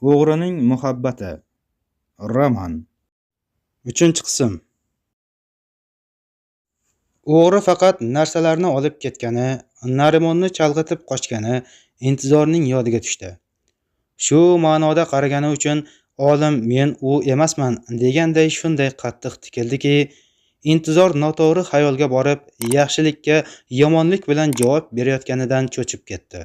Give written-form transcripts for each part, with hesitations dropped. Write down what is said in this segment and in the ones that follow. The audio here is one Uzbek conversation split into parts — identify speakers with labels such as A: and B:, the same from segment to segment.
A: O'g'rining muhabbati. Roman. 3-qism. O'g'ri faqat narsalarni olib ketgani, Narimonni chalg'itib qochgani intizorning yodiga tushdi. Shu ma'noda qaragani uchun olim men u emasman deganday shunday qattiq tikildiki, intizor noto'g'ri xayolga borib, yaxshilikka yomonlik bilan javob berayotganidan cho'chib ketdi.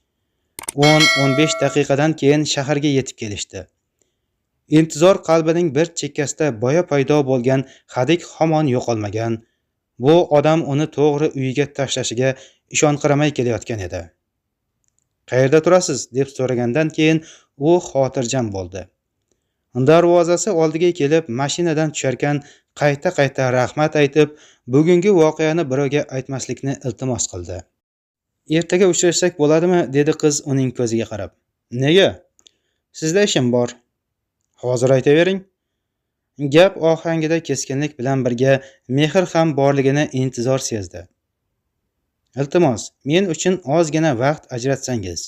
A: 10-15 daqiqadan keyin shaharga yetib kelishdi. Intizor qalbining bir chekkasida boya paydo bo'lgan hadik hamon yo'qolmagan. Bu odam uni to'g'ri uyiga tashlashiga ishonqiramay kelayotgan edi. "Qayerda turasiz?" deb so'ragandan keyin u xotirjam bo'ldi. Darvozasi oldiga kelib mashinadan tusharkan qayta rahmat aytib, bugungi voqeani birovga aytmaslikni iltimos qildi. "Ertaga uchrashsak bo'ladimi?" dedi qiz uning ko'ziga qarab. "Nega? Sizda ishim bor." "Hozir aytavering." Gap ohangida keskinlik bilan birga mehr ham borligini intizor sezdi. "Iltimos, men uchun ozgina vaqt ajratsangiz."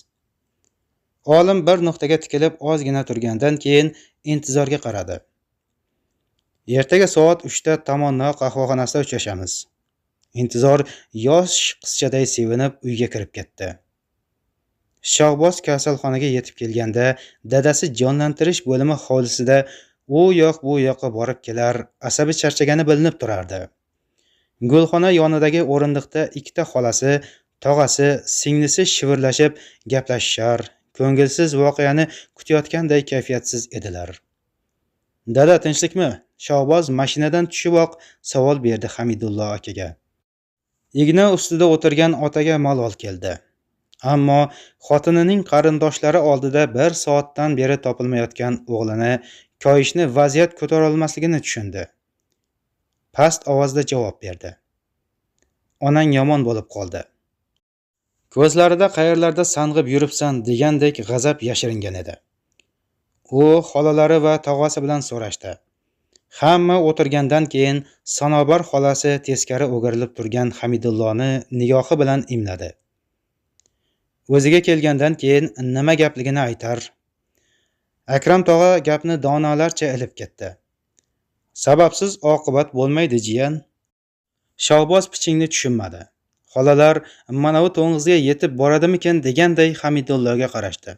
A: Olim bir nuqtaga tikilib ozgina turgandan keyin intizorga qaradi. "Ertaga soat 3 Tamonno qahvaxonasida uchrashamiz." Intizor yosh qizchaday sevinib uyga kirib ketdi. Shahboz kasalxonaga yetib kelganda dadasi jonlantirish bo'limi hovlisida u yoq bu yoqqa borib kelar, asabi charchagani bilinib turardi. Gulxona yonidagi o'rindiqda ikkita xolasi, tog'asi, singlisi shivirlashib gaplashishar, ko'ngilsiz voqeani kutayotganday kayfiyatsiz edilar. "Dada, tinchlikmi?" Shahboz mashinadan tushiboq savol berdi Hamidullo akaga. Igna ustida o'tirgan otaga malol keldi. Ammo xotinining qarindoshlari oldida bir soatdan beri topilmayotgan o'g'lini koyishni vaziyat ko'tara olmasligini tushundi. Past ovozda javob berdi. "Onang yomon bo'lib qoldi." Ko'zlarida qayerlarda sang'ib yuribsan degandek g'azab yashiringan edi. U xolalari va tog'asi bilan so'rashdi. Hamma o'tirgandan keyin Sanobar xolasi teskari o'girilib turgan Hamidulloni nigohi bilan imladi. O'ziga kelgandan keyin nima gapligini aytar. Akram tog'a gapni donalarcha ilib ketdi. "Sababsiz oqibat bo'lmaydi, jiyan." Shahboz pichingni tushunmadi. Xolalar mana bu to'ng'izga yetib boradimikin deganday Hamidulloga qarashdi.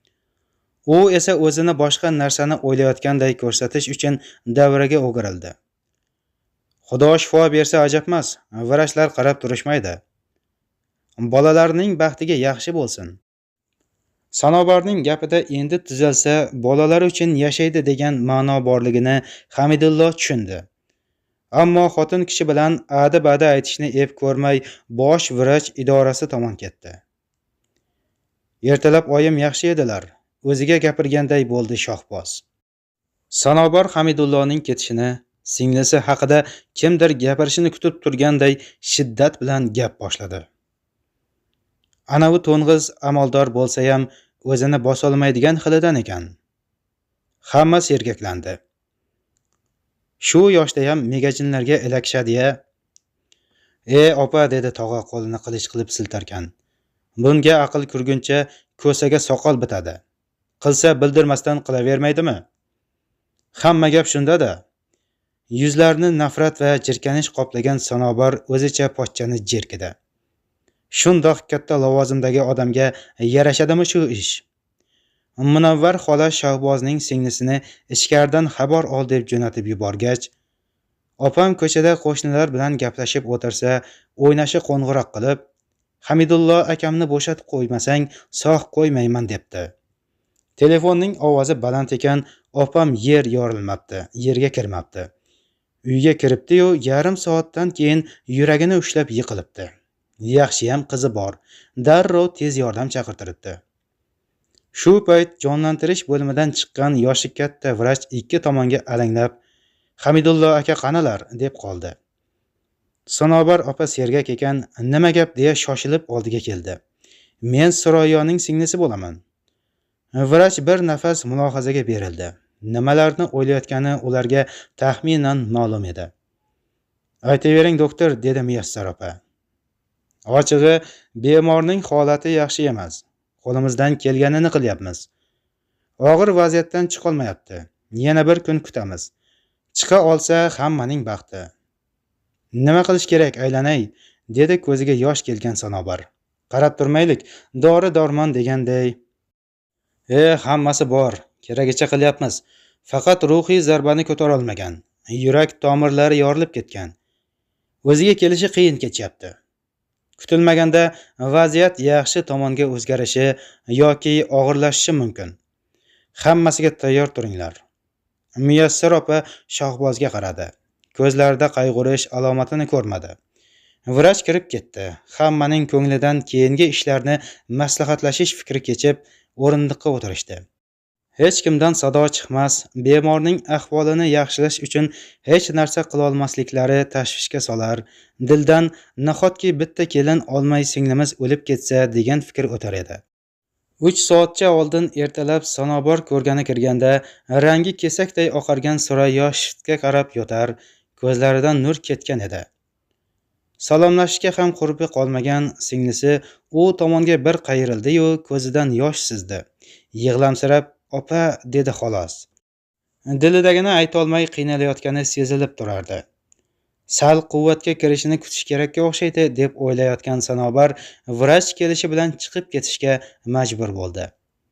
A: U esa o'zini boshqa narsani o'ylayotganday ko'rsatish uchun davraga o'girildi. "Xudo shifo bersa ajabmas, vrachlar qarab turishmaydi. Bolalarning baxtiga yaxshi bo'lsin." Sanobarning gapida endi tuzalsa, bolalari uchun yashaydi degan ma'no borligini Hamidullo tushundi. Ammo xotin kishi bilan adi-badi aytishni ep ko'rmay bosh vrach idorasi tomon ketdi. "Ertalab oyim yaxshi edilar", o'ziga gapirganday bo'ldi Shahboz. Sanobar Hamidulloning ketishini, singlisi haqida kimdir gapirishini kutib turganday shiddat bilan gap boshladi. "Anavi to'ng'iz amaldor bo'lsa ham o'zini bosolmaydigan xilidan ekan." Hamma sergaklandi. "Shu yoshda ham megajinlarga ilakishadi-ya." Opa", dedi tog'a qo'lini qilich qilib siltarkan. "Bunga aql kirguncha ko'saga soqol bitadi. Qilsa bildirmasdan qilavermaydimi?" "Hamma gap shunda-da." Yuzlarini nafrat va jirkanish qoplagan Sanobar o'zicha pochchani jerkidi. Shundoq katta lavozimdagi odamga yarashadimi shu ish? Munavvar xola Shahbozning singlisini ichkaridan xabar ol deb jo'natib yuborgach, opam ko'chada qo'shnilar bilan gaplashib o'tirsa, o'ynashi qo'ng'iroq qilib, "Hamidullo akamni bo'shatib qo'ymasang, sog' qo'ymayman" debdi. Telefonning ovozi baland ekan, opam yerga kirmabdi. Uyga kiribdi-yu, yarim soatdan keyin yuragini ushlab yiqilibdi. Yaxshiyam qizi bor. Darrov tez yordam chaqirtiribdi. Shu payt jonlantirish bo'limidan chiqqan yoshi katta vrach ikki tomonga alanglab, "Hamidullo aka qanalar?" deb qoldi. Sanobar opa sergak ekan, "Nima gap?" deya shoshilib oldiga keldi. "Men Suroyoning singlisi bo'laman." Vrach bir nafas mulohazaga berildi. Nimalarni o'ylayotgani ularga taxminan ma'lum edi. "Aytavering doktor", dedi Muyassar opa. "Ochig'i, bemorning holati yaxshi emas. Qo'limizdan kelganini qilyapmiz. Og'ir vaziyatdan chiqolmayapti. Yana bir kun kutamiz. Chiqa olsa hammaning baxti. Nima qilish kerak aylanay, dedi ko'ziga yosh kelgan Sanobar. Qarab turmaylik, dori-dormon deganday. Hammasi bor, keragicha qilyapmiz. Faqat ruhiy zarbani ko'tara olmagan. Yurak tomirlari yorilib ketgan. O'ziga kelishi qiyin kechyapti. Kutilmaganda vaziyat yaxshi tomonga o'zgarishi yoki og'irlashishi mumkin. Hammasiga tayyor turinglar. Muyassar opa Shohbozga qaradi. Ko'zlarida qayg'urish alomatini ko'rmadi. Vrach kirib ketdi. Hammaning ko'nglidan keyingi ishlarni maslahatlashish fikri kechib, o'rindiqqa o'tirishdi. Hech kimdan sado chiqmas, bemorning ahvolini yaxshilash uchun hech narsa qila olmasliklari tashvishga solar. Dildan nahotki bitta kelin olmay singlimiz o'lib ketsa degan fikr o'tar edi. 3 soatcha oldin ertalab Sanobar ko'rgani kirganda rangi kesakday oqargan Surayyo shiftga qarab yotar, ko'zlaridan nur ketgan edi. Salomlashishga ham qurbi qolmagan singlisi u tomonga bir qayrildi-yu, ko'zidan yosh sizdi. Yig'lamsirab "Opa" dedi xolos. Dilidagini ayta olmay qiynalayotgani sezilib turardi. Sal quvvatga kirishini kutish kerakka o'xshaydi deb o'ylayotgan Sanobar vrach kelishi bilan chiqib ketishga majbur bo'ldi.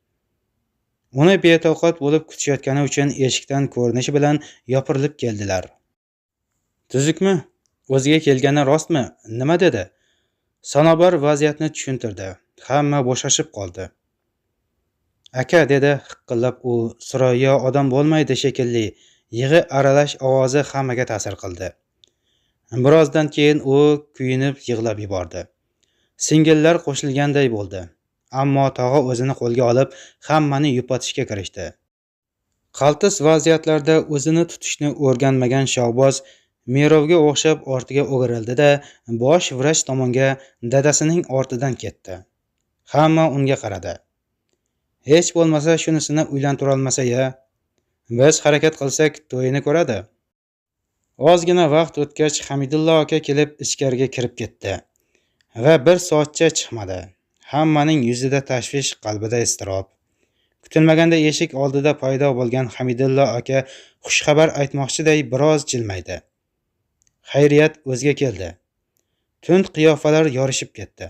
A: Uni betoqat bo'lib kutishayotgani uchun eshikdan ko'rinishi bilan yopirilib keldilar. "Tuzukmi? O'ziga kelgani rostmi? Nima dedi?" Sanobar vaziyatni tushuntirdi. Hamma bo'shashib qoldi. "Aka", dedi hiqillab u, "Surayyo odam bo'lmaydi shekilli." Yig'i aralash ovozi hammaga ta'sir qildi. Birozdan keyin u kuyinib yig'lab yubordi. Singillar qo'shilganday bo'ldi. Ammo tog'a o'zini qo'lga olib, hammani yupatishga kirishdi. Qaltis vaziyatlarda o'zini tutishni o'rganmagan Shohboz merovga o'xshab ortiga o'girildi-da, bosh vrach tomonga dadasining ortidan ketdi. Hamma unga qaradi. "Hech bo'lmasa shunisini uylantira olmasa-ya. Biz harakat qilsak to'yini ko'radi." Ozgina vaqt o'tgach Hamidullo aka kelib ichkariga kirib ketdi va 1 soatcha chiqmadi. Hammaning yuzida tashvish, qalbida iztirob. Kutilmaganda eshik oldida paydo bo'lgan Hamidullo aka xushxabar aytmoqchiday biroz jilmaydi. Xayriyat o'ziga keldi. Tund qiyofalar yorishib ketdi.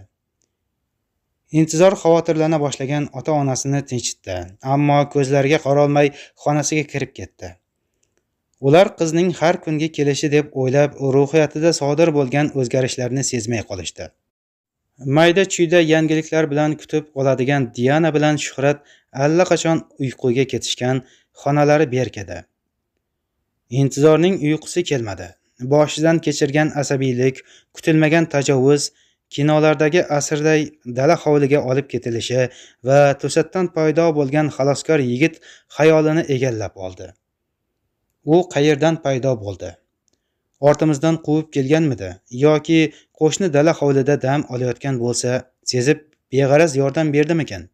A: Intizor xavotirlana boshlagan ota-onasini tinchitdi, ammo ko'zlariga qarolmay xonasiga kirib ketdi. Ular qizning har kungi kelishi deb o'ylab, ruhiyatida sodir bo'lgan o'zgarishlarni sezmay qolishdi. Mayda-chuyda yangiliklar bilan kutib oladigan Diana bilan Shuhrat allaqachon uyquga ketishgan, xonalari berk edi. Intizorning uyqusi kelmadi. Boshidan kechirgan asabiylik, kutilmagan tajovuz, kinolardagi asrday dala hovliga olib ketilishi va to'satdan paydo bo'lgan xaloskor yigit xayolini egallab oldi. U qayerdan paydo bo'ldi? Ortimizdan quvib kelganmidi yoki qo'shni dala hovlida dam olayotgan bo'lsa, sezib beg'araz yordam berdimikan?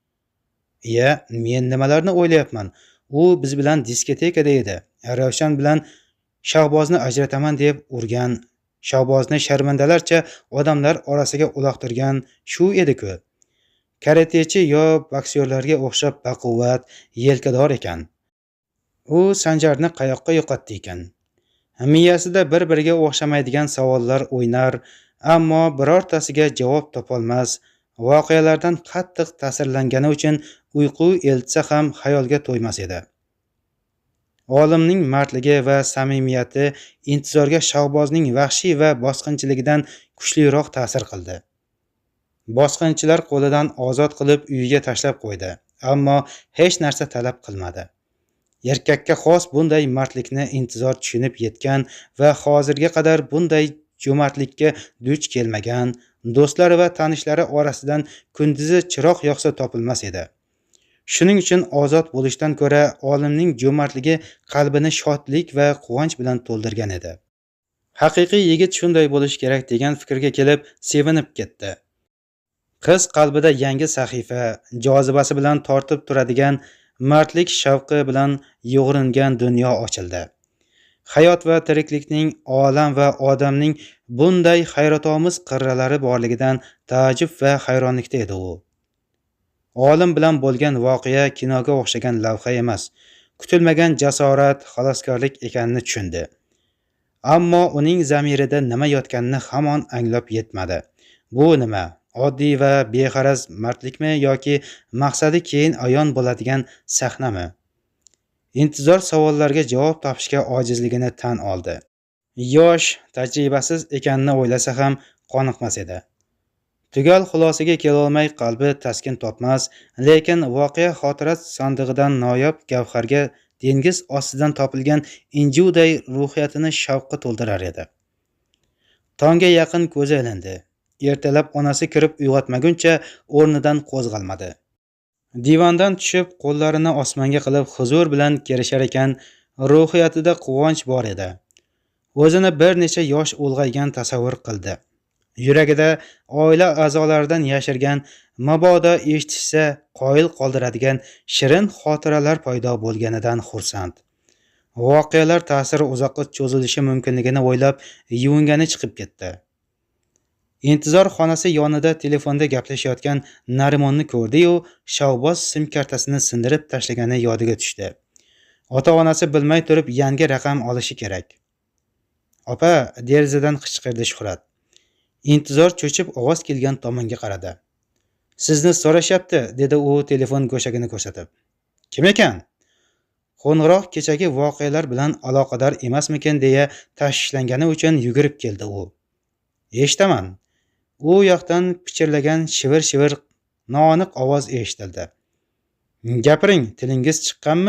A: Men nimalarni o'ylayapman? U biz bilan diskotekada edi. Ravshan bilan Shohbozni ajrataman deb urgan, Shohbozni sharmandalarcha odamlar orasiga uloqtirgan shu edi-ku. Karatechi yo boksyorlarga o'xshab baquvvat, yelkador ekan. U Sanjarni qayoqqa yo'qotdi ekan? Miyasida bir-biriga o'xshamaydigan savollar o'ynar, ammo birortasiga javob topolmas. Voqealardan qattiq ta'sirlangani uchun uyqu eltsa ham xayolga to'ymas edi. Olimning mardligi va samimiyati Intizorga Shohbozning vahshiy va bosqinchiligidan kuchliroq ta'sir qildi. Bosqinchilar qo'lidan ozod qilib uyiga tashlab qo'ydi, ammo hech narsa talab qilmadi. Erkakka xos bunday mardlikni Intizor tushunib yetgan va hozirga qadar bunday jo'mardlikka duch kelmagan. Do'stlari va tanishlari orasidan kunduzi chiroq yoqsa topilmas edi. Shuning uchun ozod bo'lishdan ko'ra olimning jo'mardligi qalbini shodlik va quvonch bilan to'ldirgan edi. Haqiqiy yigit shunday bo'lish kerak degan fikrga kelib sevinib ketdi. Qiz qalbida yangi sahifa, jozibasi bilan tortib turadigan mardlik shavqi bilan yo'g'ringan dunyo ochildi. Hayot va tiriklikning, olam va odamning bunday hayratomuz qirralari borligidan taajjub va hayronlikda edi u. Olim bilan bo'lgan voqea kinoga o'xshagan lavha emas, kutilmagan jasorat, xaloskorlik ekanini tushundi. Ammo uning zamirida nima yotganini hamon anglab yetmadi. Bu nima? Oddiy va beg'araz mardlikmi yoki maqsadi keyin ayon bo'ladigan sahnami? Intizor savollarga javob topishga ojizligini tan oldi. Yosh, tajribasiz ekanini o'ylasa ham qoniqmas edi. Tugal xulosaga kelolmay qalbi taskin topmas, lekin voqea xotirat sandig'idan noyob gavharga dengiz ostidan topilgan injuday ruhiyatini shavqqa to'ldirar edi. Tongga yaqin ko'zi ilindi. Ertalab onasi kirib uyg'otmaguncha o'rnidan qo'zg'almadi. Divandan tushib, qo'llarini osmonga qilib huzur bilan kerishar ekan, ruhiyatida quvonch bor edi. O'zini bir necha yosh ulg'aygan tasavvur qildi. Yuragida oila a'zolaridan yashirgan, mabodo eshitishsa qoyil qoldiradigan shirin xotiralar paydo bo'lganidan xursand. Voqealar ta'siri uzoqqa cho'zilishi mumkinligini o'ylab, yuvingani chiqib ketdi. Intizor xonasi yonida telefonda gaplashayotgan Narimonni ko'rdi-yu, Shavboz sim kartasini sindirib tashlagani yodiga tushdi. Ota-onasi bilmay turib yangi raqam olishi kerak. "Opa", derazadan qichqirdi Shuhrat. Intizor cho'chib ovoz kelgan tomonga qaradi. "Sizni so'rashyapti", dedi u telefon go'shagini ko'rsatib. "Kim ekan?" Qo'ng'iroq kechagi voqealar bilan aloqador emasmikin deya tashvishlangani uchun yugurib keldi u. "Eshitaman." U yoqdan pichirlagan shivir-shivir noaniq ovoz eshitildi. "Gapiring, tilingiz chiqqanmi?"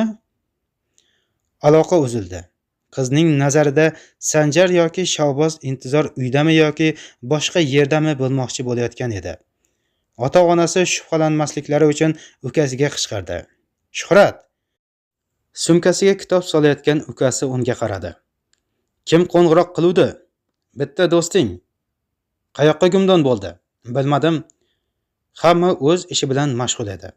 A: Aloqa uzildi. Qizning nazarida Sanjar yoki Shavboz Intizor uydami yoki boshqa yerdami bo'lmoqchi bo'layotgan edi. Ota-onasi shubhalanmasliklari uchun ukasiga qichqirdi. "Shuhrat!" Sumkasiga kitob solayotgan ukasi unga qaradi. "Kim qo'ng'iroq qiluvdi?" "Bitta do'sting." "Qayoqqa gumdon bo'ldi?" "Bilmadim." Hamma o'z ishi bilan mashg'ul edi.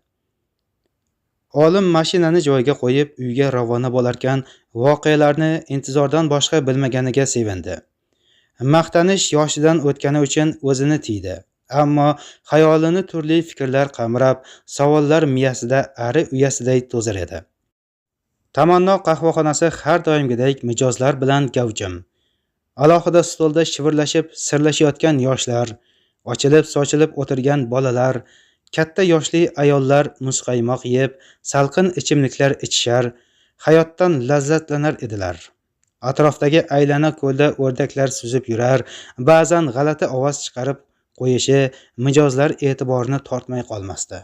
A: Olim mashinani joyiga qo'yib uyga ravona bo'larkan, voqealarni Intizordan boshqa bilmaganiga sevindi. Maqtanish yoshidan o'tgani uchun o'zini tiydi. Ammo xayolini turli fikrlar qamrab, savollar miyasida ari uyasiday to'zir edi. Tamanno qahvaxonasi har doimgidek mijozlar bilan gavjum. Alohida stolda shivirlashib, sirlashayotgan yoshlar, ochilib-sochilib o'tirgan bolalar, katta yoshli ayollar muzqaymoq yeb, salqin ichimliklar ichishar, hayotdan lazzatlanar edilar. Atrofdagi aylana ko'lda o'rdaklar suzib yurar, ba'zan g'alati ovoz chiqarib qo'yishi mijozlar e'tiborini tortmay qolmasdi.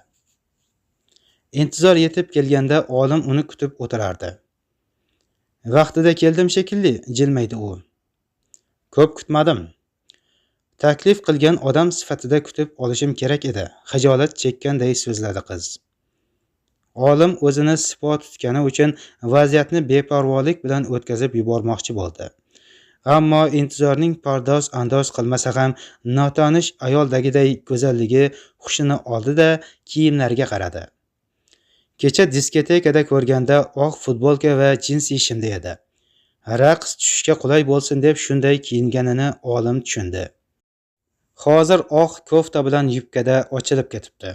A: Intizor yetib kelganda olim uni kutib o'tirardi. "Vaqtida keldim shekilli", jilmaydi u. "Ko'p kutmadim. Taklif qilgan odam sifatida kutib olishim kerak edi", xijolat chekkanday so'zladi qiz. Olim o'zini sipo tutgani uchun vaziyatni beparvolik bilan o'tkazib yubormoqchi bo'ldi. Ammo Intizorning pardoz-andoz qilmasa ham notanish ayoldagiday go'zalligi hushini oldi-da kiyimlariga qaradi. Kecha diskotekada ko'rganda oq futbolka va jinsi shimda edi. Raqs tushishga qulay bo'lsin deb shunday kiyinganini olim tushundi. Hozir oq kofta bilan yubkada ochilib ketibdi.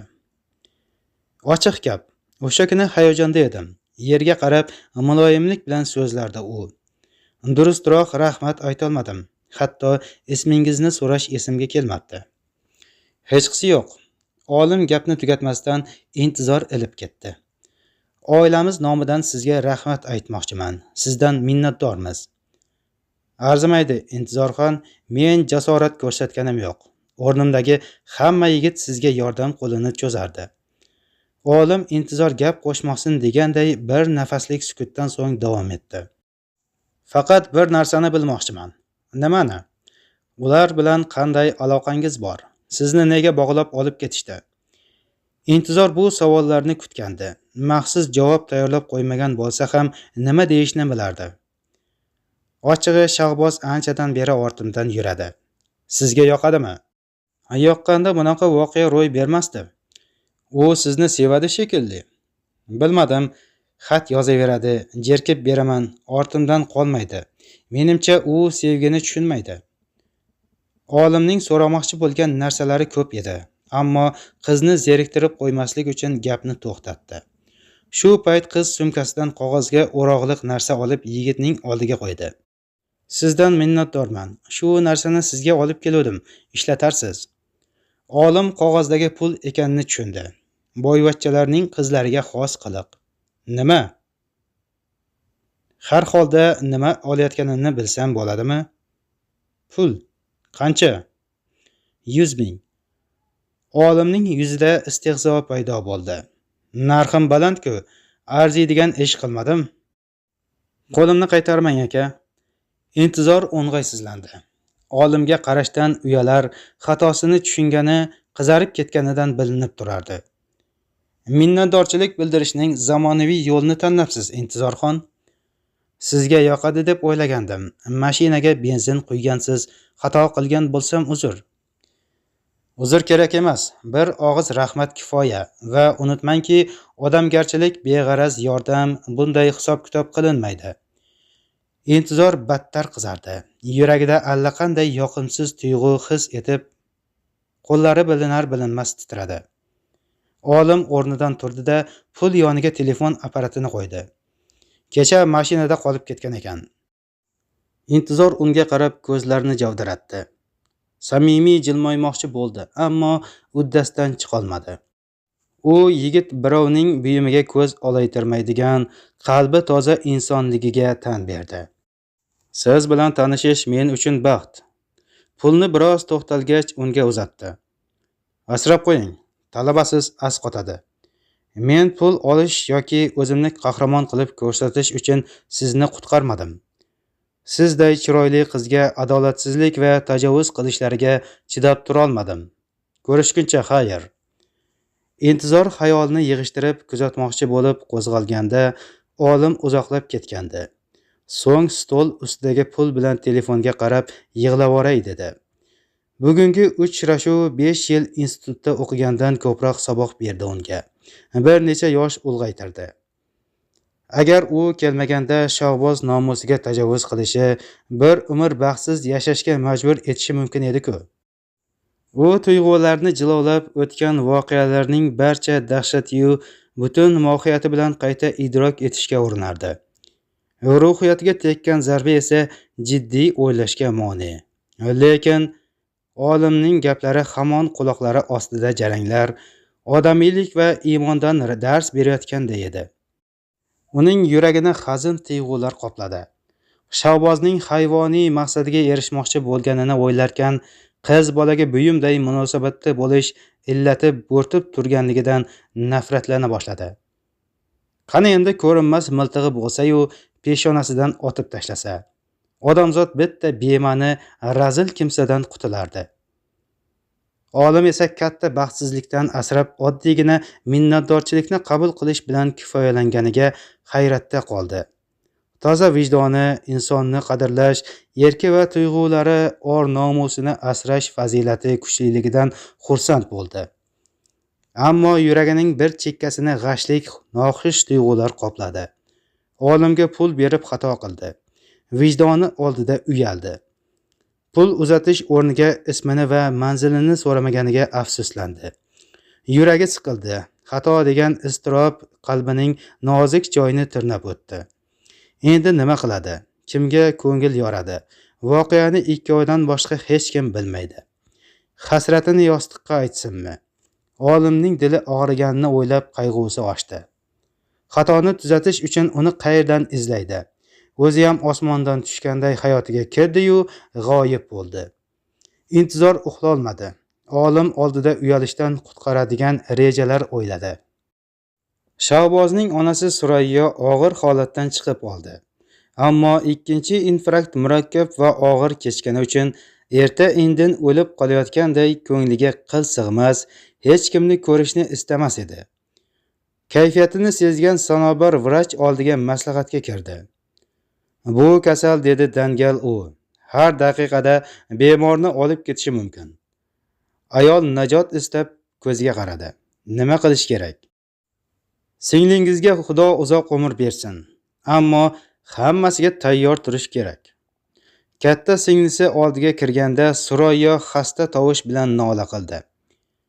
A: Ochiq gap, o'sha kuni hayajonda edim. Yerga qarab muloyimlik bilan so'zlardi u. Durustroq rahmat aytolmadim. Hatto ismingizni so'rash esimga kelmadi. Hech qisi yo'q. Olim gapni tugatmasdan Intizor ilib ketdi. Oilamiz nomidan sizga rahmat aytmoqchiman. Sizdan minnatdormiz. Arzimaydi Intizorxon, men jasorat ko'rsatganim yo'q. O'rnimdagi hamma yigit sizga yordam qo'lini cho'zardi. Olim Intizor gap qo'shmoqsin deganday bir nafaslik sukutdan so'ng davom etdi. Faqat bir narsani bilmoqchiman. Nimani? Ular bilan qanday aloqangiz bor? Sizni nega bog'lab olib ketishdi? Intizor bu savollarni kutgandi. Maxsus javob tayyorlab qo'ymagan bo'lsa ham nima deyishni bilardi. Ochig'i Shavboz anchadan beri ortimdan yuradi. Sizga yoqadimi? Yoqqanda bunaqa voqea ro'y bermasdi. U sizni sevadi shekilli. Bilmadim, xat yozaveradi, jerkib beraman, ortimdan qolmaydi. Menimcha u sevgini tushunmaydi. Olimning so'ramoqchi bo'lgan narsalari ko'p edi. ammo qizni zeriktirib qo'ymaslik uchun gapni to'xtatdi. Shu payt qiz sumkasidan qog'ozga o'roqliq narsa olib yigitning oldiga qo'ydi. Sizdan minnatdorman. Shu narsani sizga olib keldim. Ishlatarsiz. Olim qog'ozdagi pul ekanini tushundi. Boyvachchalarning qizlariga xos qiliq. Nima? Har holda nima olayotganimni bilsam bo'ladimi? Pul. Qancha? 100 ming. Olimning yuzida istehzo paydo bo'ldi. Narxim baland-ku, arziydigan ish qilmadim. Qo'limni qaytarmang aka. Intizor o'ng'aysizlandi. Olimga qarashdan uyalar, xatosini tushungani, qizarib ketganidan bilinib turardi. Minnatdorchilik bildirishning zamonaviy yo'lini tanlabsiz, Intizorxon. Sizga yoqadi deb o'ylagandim. Mashinaga benzin quygansiz, xato qilgan bo'lsam uzr. Uzr kerak emas, bir og'iz rahmat kifoya va unutmangki, odamgarchilik, beg'araz yordam bunday hisob-kitob qilinmaydi. Intizor battar qizardi. Yuragida allaqanday yoqimsiz tuyg'u his etib, qo'llari bilinar-bilinmas titradi. Olim o'rnidan turdi-da, pul yoniga telefon apparatini qo'ydi. Kecha mashinada qolib ketgan ekan. Intizor unga qarab ko'zlarini javdiratdi. Samimiy jilmaymoqchi bo'ldi, ammo uddasidan chiqolmadi. U yigit birovning buyumiga ko'z olaytirmaydigan, qalbi toza insonligiga tan berdi. Siz bilan tanishish men uchun baxt. Pulni biroz to'xtalgach unga uzatdi. Asrab qo'ying, talabasiz asqotadi. Men pul olish yoki o'zimni qahramon qilib ko'rsatish uchun sizni qutqarmadim. Sizday chiroyli qizga adolatsizlik va tajovuz qilishlariga chidab turolmadim. Ko'rishguncha xayr. Intizor xayolni yig'ishtirib kuzatmoqchi bo'lib qo'zg'alganda, olim uzoqlab ketgandi. So'ng stol ustidagi pul bilan telefonga qarab yig'lavoray dedi. Bugungi uchrashuv 5 yil institutda o'qigandan ko'proq saboq berdi unga. Bir necha yosh ulg'aytirdi. Agar u kelmaganda Shahboz nomusiga tajovuz qilishi, bir umr baxtsiz yashashga majbur etishi mumkin edi-ku. U tuyg'ularni jilovlab o'tgan voqealarning barcha dahshatiyu butun mohiyati bilan qayta idrok etishga urinardi. Ruhiyatiga tekkan zarba esa jiddiy o'ylashga mane. Lekin olimning gaplari hamon quloqlari ostida jaranglar, odamiylik va iymondan dars berayotganday edi. Uning yuragini hazin tuyg'ular qopladi. Shahbozning hayvoniy maqsadiga erishmoqchi bo'lganini o'ylarkan, qiz bolaga buyumday munosabatda bo'lish illati bo'rtib turganligidan nafratlana boshladi. Qani endi ko'rinmas miltig'i bo'lsa-yu, peshonasidan otib tashlasa, odamzod bitta bema'ni razil kimsadan qutulardi. Olim esa katta baxtsizlikdan asrab oddiygina minnatdorchilikni qabul qilish bilan kifoyalanganiga hayratda qoldi. Toza vijdoni, insonni qadrlash, erki va tuyg'ulari, or-nomusini asrash fazilati kuchliligidan xursand bo'ldi. Ammo yuragining bir chekkasini g'ashlik, noxush tuyg'ular qopladi. Olimga pul berib xato qildi. Vijdoni oldida uyaldi. Pul uzatish o'rniga ismini va manzilini so'ramaganiga afsuslandi. Yuragi siqildi. Xato degan iztirob qalbining nozik joyini tirnab o'tdi. Endi nima qiladi? Kimga ko'ngil yoradi? Voqeani ikkovidan boshqa hech kim bilmaydi. Hasratini yostiqqa aytsinmi? Olimning dili og'riganini o'ylab qayg'usi oshdi. Xatoni tuzatish uchun uni qayerdan izlaydi? O'zi ham osmondan tushganday hayotiga kirdi-yu, g'oyib bo'ldi. Intizor uxlolmadi. Olim oldida uyalishdan qutqaradigan rejalar o'yladi. Shahbozning onasi Surayyo og'ir holatdan chiqib oldi. Ammo ikkinchi infarkt murakkab va og'ir kechgani uchun erta-indin o'lib qolayotganday ko'ngliga qil sig'mas, hech kimni ko'rishni istamas edi. Kayfiyatini sezgan sanobar vrach oldiga maslahatga kirdi. Bu kasal, dedi dangal u. Har daqiqada bemorni olib ketishi mumkin. Ayol najot istab ko'ziga qaradi. Nima qilish kerak? Singlingizga Xudo uzoq umr bersin. Ammo hammasiga tayyor turish kerak. Katta singlisi oldiga kirganda Surayyo xasta tovush bilan nola qildi.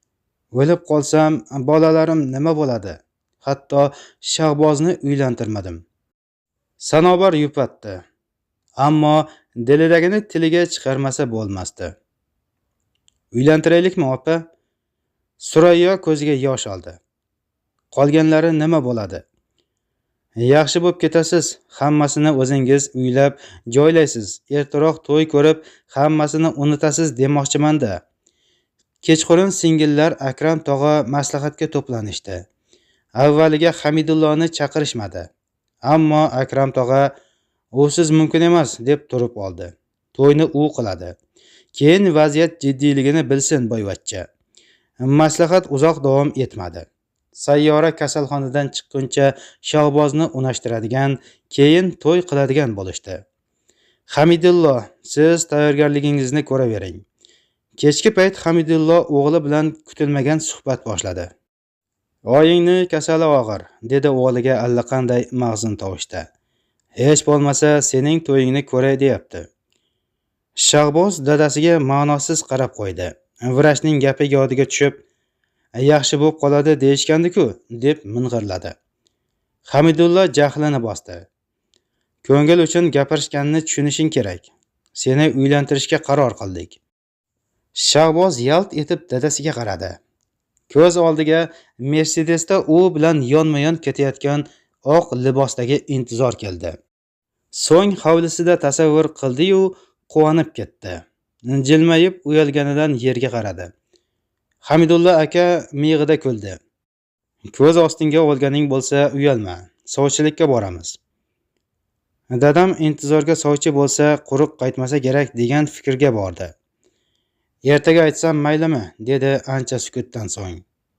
A: O'lib qolsam, bolalarim nima bo'ladi? Hatto Shahbozni uylantirmadim. Sanobar yupatdi. Ammo dilidagini tiliga chiqarmasa bo'lmasdi. Uylantiraylikmi, opa? Surayyo ko'ziga yosh oldi. Qolganlari nima bo'ladi? Yaxshi bo'lib ketasiz, hammasini o'zingiz uylab joylaysiz. Ertaroq to'y ko'rib, hammasini unutasiz demoqchiman-da. Kechqurun singillar Akram tog'a maslahatga to'planishdi. Avvaliga Hamidullohni chaqirishmadi. Ammo Akram tog'a "Usiz mumkin emas" deb turib oldi. To'yni u qiladi. Keyin vaziyat jiddiyligini bilsin boyvachcha. Maslahat uzoq davom etmadi. Sayyora kasalxonadan chiqquncha Shahbozni unashtiradigan, keyin to'y qiladigan bo'lishdi. Hamidullo, siz tayyorgarligingizni ko'ravering. Kechki payt Hamidullo o'g'li bilan kutilmagan suhbat boshladi. "Oyingni kasali og'ir", dedi o'g'liga allaqanday mag'zin tovushda. "Hech bo'lmasa sening to'yingni ko'ray deyapti." Shahboz dadasiga ma'nosiz qarab qo'ydi. Vrachning gapi yodiga tushib, "Yaxshi bo'lib qoladi deyishgandi-ku", deb ming'irladi. Hamidullo jahlini bosdi. "Ko'ngil uchun gapirishganini tushunishing kerak. Seni uylantirishga qaror qildik." Shahboz yalt etib dadasiga qaradi. Ko'z oldiga Mercedesda u bilan yonma-yon ketayotgan oq libosdagi intizor keldi. So'ng hovlisida tasavvur qildi-yu, quvonib ketdi. Jilmayib uyalganidan yerga qaradi. Hamidullo aka miyig'ida kuldi. "Ko'z ostingga olganing bo'lsa uyalma, sovchilikka boramiz." Dadam intizorga sovchi bo'lsa quruq qaytmasa kerak degan fikrga bordi. "Ertaga aytsam maylimi?" dedi ancha sukutdan so'ng.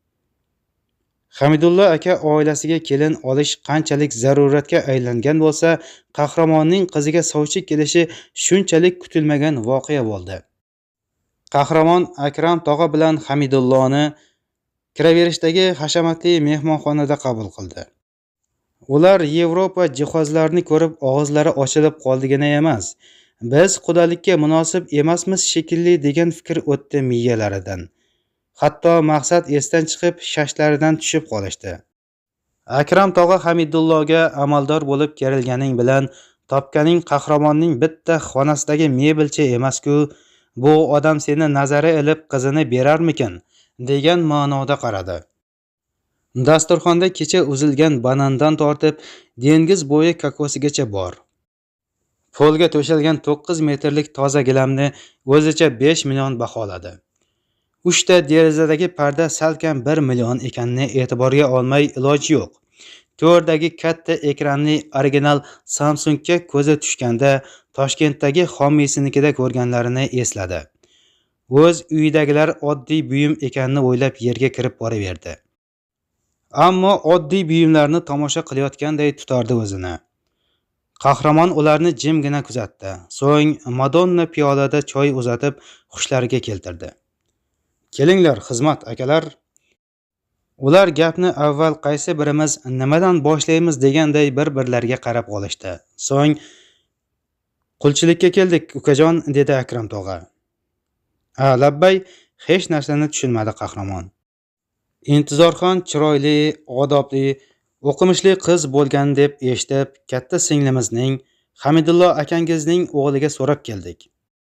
A: Hamidullo aka oilasiga kelin olish qanchalik zaruratga aylangan bo'lsa, qahramonning qiziga sovchi kelishi shunchalik kutilmagan voqea bo'ldi. Qahramon Akram tog'a bilan Hamidullohni kiraverishdagi hashamatli mehmonxonada qabul qildi. Ular Yevropa jihozlarini ko'rib og'izlari ochilib qoldigina emas, biz qudalikka munosib emasmiz shekilli degan fikr o'tdi miyalaridan. Hatto maqsad esdan chiqib, shashlaridan tushib qolishdi. Akram tog'a Hamidullohga amaldor bo'lib kerilganing bilan topganing qahramonning bitta xonasidagi mebelchi emas-ku, bu odam seni nazari ilib qizini berarmikin degan ma'noda qaradi. Dasturxonda kecha uzilgan banandan tortib dengiz bo'yi kokosigacha bor. Polga to'shalgan 9 metrlik toza gilamni o'zicha 5 million baholadi. 3 ta derazadagi parda salkam 1 million ekanini e'tiborga olmay iloj yo'q. To'rdagi katta ekranli original Samsungga ko'zi tushganda Toshkentdagi xomiysininkida ko'rganlarini esladi. O'z uyidagilar oddiy buyum ekanini o'ylab yerga kirib boraverdi. Ammo oddiy buyumlarni tomosha qilayotganday tutardi o'zini. Qahramon ularni jimgina kuzatdi. So'ng Madonna piyolada choy uzatib xushlariga keltirdi. "Kelinglar, xizmat akalar." Ular gapni avval qaysi birimiz nimadan boshlaymiz deganday bir-birlariga qarab qolishdi. So'ng "Qulchilikka keldik, ukajon", dedi Akram tog'a. Labbay, hech narsani tushunmadi qahramon. Intizorxon chiroyli, odobli, o'qimishli qiz bo'lgan deb eshitib, katta singlimizning, Hamidullo akangizning o'g'liga so'rab keldik.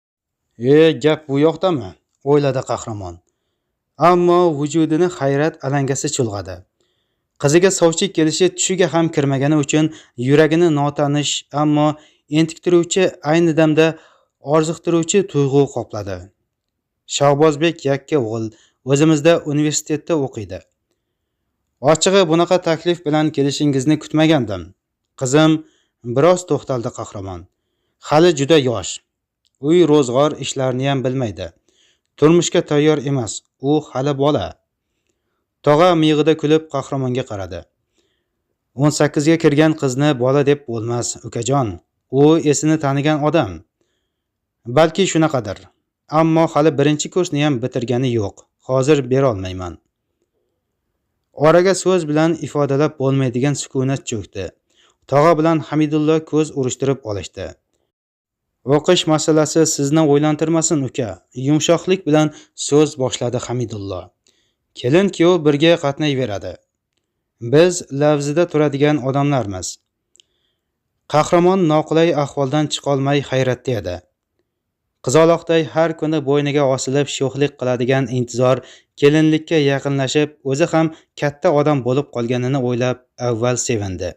A: Gap bu yoqdami?" o'yladi qahramon. Ammo vujudini hayrat alangasi chulg'adi. Qiziga sovchi kelishi tushiga ham kirmagani uchun yuragini notanish, ammo entiktiruvchi, ayni damda orziqtiruvchi tuyg'u qopladi. Shahbozbek yakka o'g'il, o'zimizda universitetda o'qiydi. Ochig'i bunaqa taklif bilan kelishingizni kutmagandim. Qizim biroz to'xtaldi qahramon. Hali juda yosh. Uy ro'zg'or ishlarini ham bilmaydi. Turmushga tayyor emas, u hali bola. Tog'a miyig'ida kulib qahramonga qaradi. 18 ga kirgan qizni bola deb bo'lmas, ukajon. U esini tanigan odam. Balki shunaqadir. Ammo hali 1-kursni ham bitirgani yo'q. Hozir bera olmayman. Oraga so'z bilan ifodalab bo'lmaydigan sukunat cho'kdi. Tog'a bilan Hamidullo ko'z urishtirib olishdi. "O'qish masalasi sizni o'ylantirmasin, uka", yumshoqlik bilan so'z boshladi Hamidullo. Kelin kuyov birga qatnayveradi. Biz lavzida turadigan odamlarmiz. Qahramon noqulay ahvoldan chiqolmay hayratda edi. Qizaloqday har kuni bo'yniga osilib sho'xlik qiladigan intizor kelinlikka yaqinlashib, o'zi ham katta odam bo'lib qolganini o'ylab avval sevindi.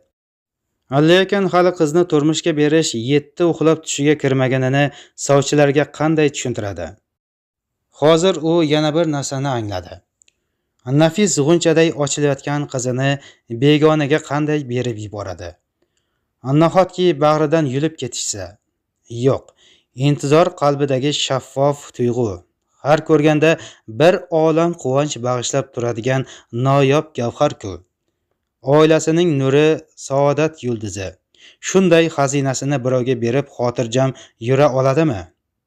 A: Lekin hali qizni turmushga berish 7 uxlab tushiga kirmaganini sovchilarga qanday tushuntiradi? Hozir u yana bir narsani angladi. Nafis g'unchaday ochilayotgan qizini begonaga qanday berib yuboradi? Nahotki bag'ridan yulib ketishsa? Yo'q. Intizor qalbidagi shaffof tuyg'u. Har ko'rganda bir olam quvonch bag'ishlab turadigan noyob gavhar-ku. Oilasining nuri, saodat yulduzi. Shunday xazinasini birovga berib xotirjam yura oladimi?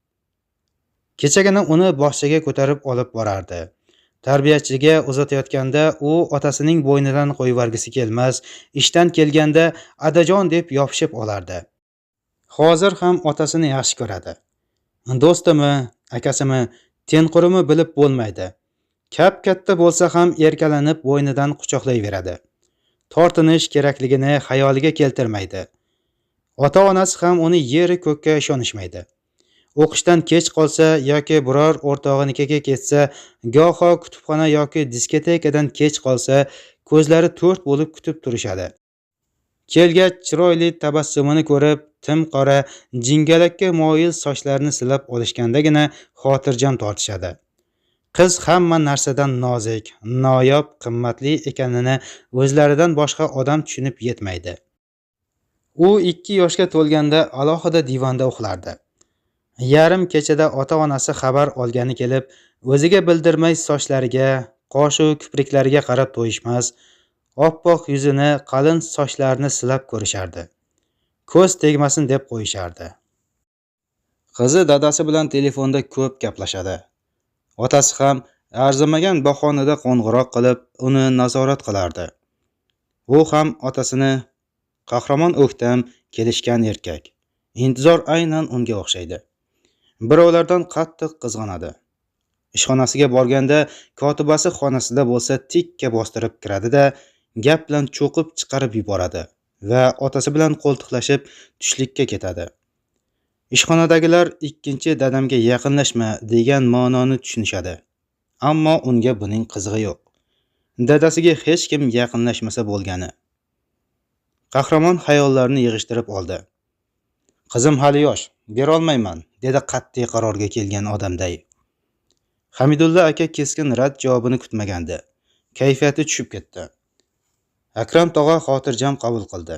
A: Kechagina uni bog'chaga ko'tarib olib borardi. Tarbiyachiga uzatayotganda u otasining bo'ynidan qo'yvargisi kelmas, ishdan kelganda adajon deb yopishib olardi. Hozir ham otasini yaxshi ko'radi. Do'stimi, akasimi, tenqurimi bilib bo'lmaydi. Katta bo'lsa ham erkalanib bo'ynidan quchoqlayveradi. Tortinish kerakligini xayoliga keltirmaydi. Ota-onasi ham uni yeri ko'kka ishonishmaydi. O'qishdan kech qolsa yoki biror o'rtog'inikiga ketsa, goho kutubxona yoki diskotekadan kech qolsa, ko'zlari to'rt bo'lib kutib turishadi. Kelgach chiroyli tabassumini ko'rib, tim qora, jingalakka moyil sochlarini silab olishgandagina xotirjam tortishadi. Qiz hamma narsadan nozik, noyob, qimmatli ekanini o'zlaridan boshqa odam tushunib yetmaydi. U 2 yoshga to'lganda alohida divanda uxlardi. Yarim kechada ota-onasi xabar olgani kelib, o'ziga bildirmay sochlariga, qoshu kipriklariga qarab to'yishmas, oppoq yuzini, qalin sochlarini silab ko'rishardi. Ko'z tegmasin deb qo'yishardi. Qizi dadasi bilan telefonda ko'p gaplashadi. Otasi ham arzimagan bahonada qo'ng'iroq qilib, uni nazorat qilardi. U ham otasini Qahramon O'ktam kelishgan erkak. Intizor aynan unga o'xshaydi. Birovlardan qattiq qizg'anadi. Ishxonasiga borganda kotibasi xonasida bo'lsa tikka bostirib kiradi-da, gap bilan cho'qib chiqarib yuboradi va otasi bilan qo'ltiqlashib tushlikka ketadi. Ishxonadagilar ikkinchi dadamga yaqinlashma degan ma'noni tushunishadi. Ammo unga buning qizig'i yo'q. Dadasiga hech kim yaqinlashmasa bo'lgani. Qahramon xayollarini yig'ishtirib oldi. Qizim hali yosh, bera olmayman, dedi qat'iy qarorga kelgan odamday. Hamidulla aka keskin rad javobini kutmagandi. Kayfiyati tushib ketdi. Akram tog'a xotirjam qabul qildi.